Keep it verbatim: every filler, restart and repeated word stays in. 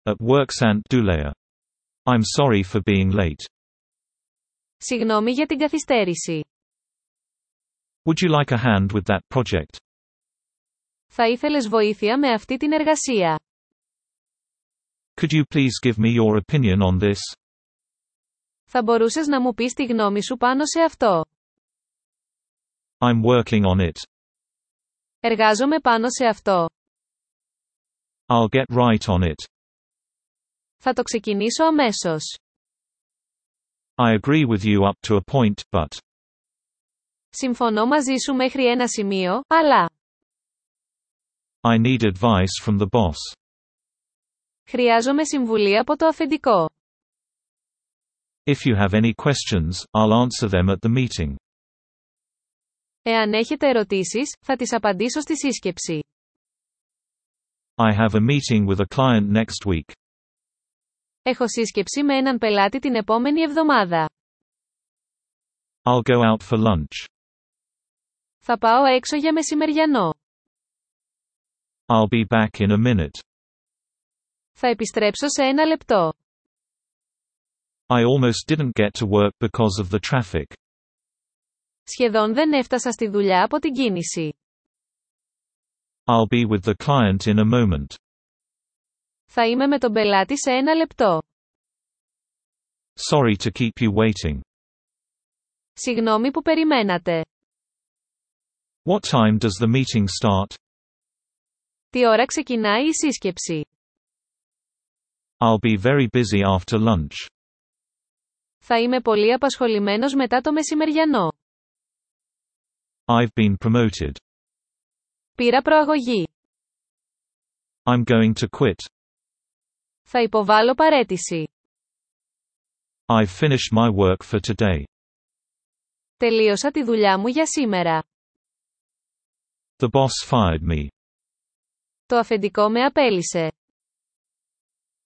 At work Sant Dulea. I'm sorry for being late. Συγγνώμη για την καθυστέρηση. Would you like a hand with that project? Θα ήθελες βοήθεια με αυτή την εργασία. Could you please give me your opinion on this? Θα μπορούσες να μου πεις τη γνώμη σου πάνω σε αυτό. I'm working on it. Εργάζομαι πάνω σε αυτό. I'll get right on it. Θα το ξεκινήσω αμέσως. I agree with you up to a point, but. Συμφωνώ μαζί σου μέχρι ένα σημείο, αλλά. I need advice from the boss. Χρειάζομαι συμβουλή από το αφεντικό. If you have any questions, I'll answer them at the meeting. Εάν έχετε ερωτήσεις, θα τις απαντήσω στη σύσκεψη. I have a meeting with a client next week. Έχω σύσκεψη με έναν πελάτη την επόμενη εβδομάδα. I'll go out for lunch. Θα πάω έξω για μεσημεριανό. I'll be back in a minute. Θα επιστρέψω σε ένα λεπτό. I almost didn't get to work because of the traffic. Σχεδόν δεν έφτασα στη δουλειά από την κίνηση. I'll be with the client in a moment. Θα είμαι με τον πελάτη σε ένα λεπτό. Sorry to keep you waiting. Συγγνώμη που περιμένατε. What time does the meeting start? Τι ώρα ξεκινάει η σύσκεψη? I'll be very busy after lunch. Θα είμαι πολύ απασχολημένος μετά το μεσημεριανό. I've been promoted. Πήρα προαγωγή. I'm going to quit. Θα υποβάλω παραίτηση. I've finished my work for today. Τελείωσα τη δουλειά μου για σήμερα. The boss fired me. Το αφεντικό με απέλησε.